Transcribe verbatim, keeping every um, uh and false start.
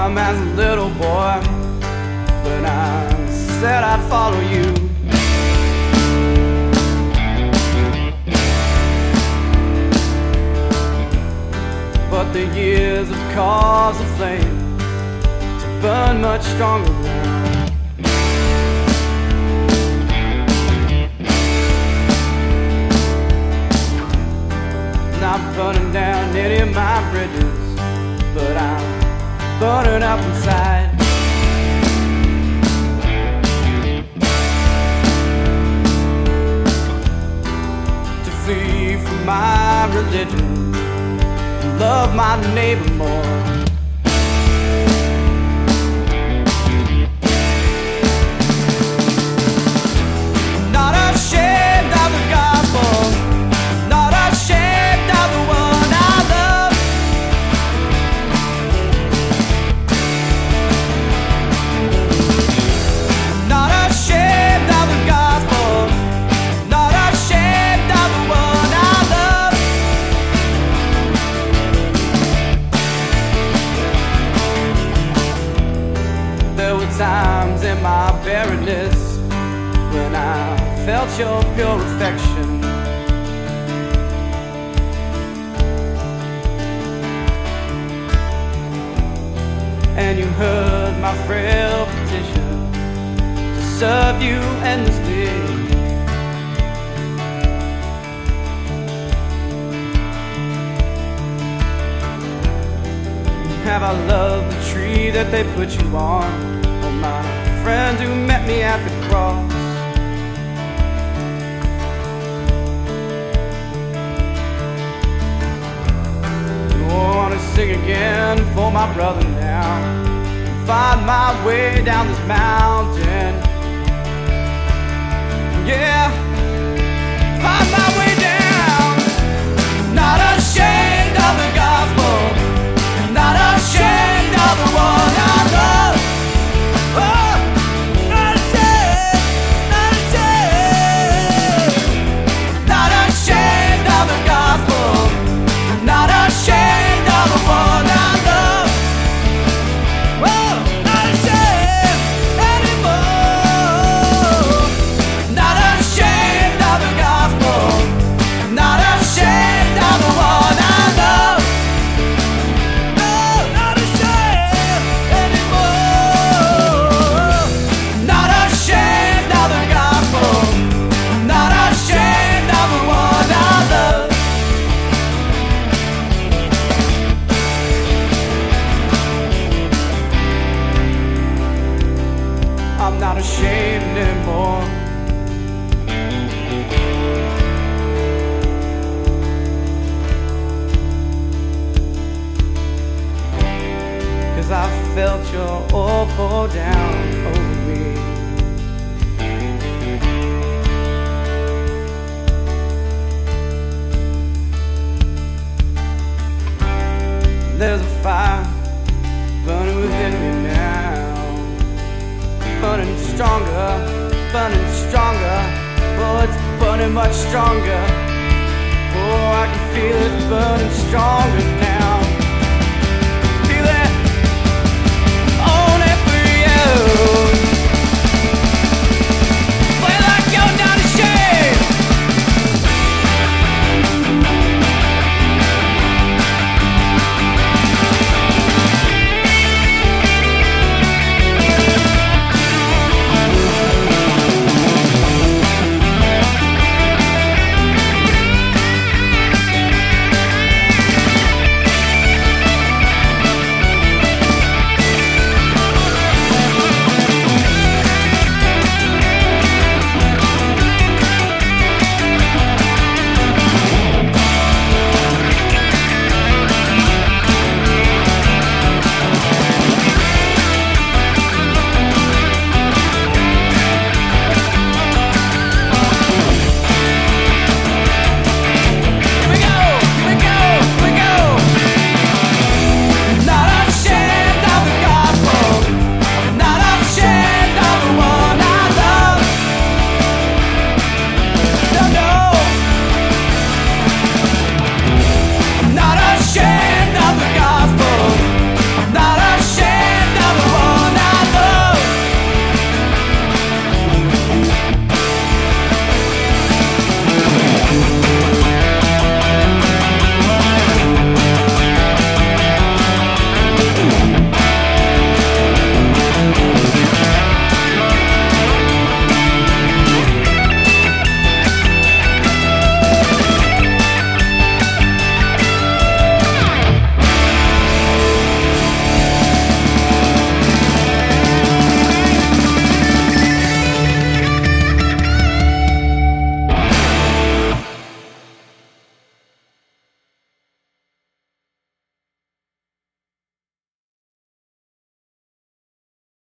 arm as a little boy when I said I'd follow you. But the years have caused the flame to burn much stronger now. Not burning down any of my bridges, but I'm burning up inside. To flee from my religion, love my neighbor more. Not ashamed of the gospel, not ashamed of the one I love. Not ashamed of the gospel, not ashamed of the one I love. There were times in my barrenness when I felt your pure affection. And you heard my frail petition to serve you endlessly. Have I loved the tree that they put you on, or my friend who met me at the cross? I wanna sing again for my brother now, and find my way down this mountain. Yeah, find my way down. Not ashamed of the gospel, not ashamed of the one I love. Oh, not ashamed, not ashamed, not ashamed of the gospel, not ashamed of the one I love. Oh, not ashamed anymore. Not ashamed of the gospel, not ashamed of the one I love. Oh, not ashamed anymore. Not ashamed of the gospel, not ashamed of the one I love. I'm not ashamed anymore. Cause I felt your oil pour down over me. There's a fire burning within me now, burning stronger, burning stronger. Oh, it's burning much stronger. Oh, I can feel it burning stronger now.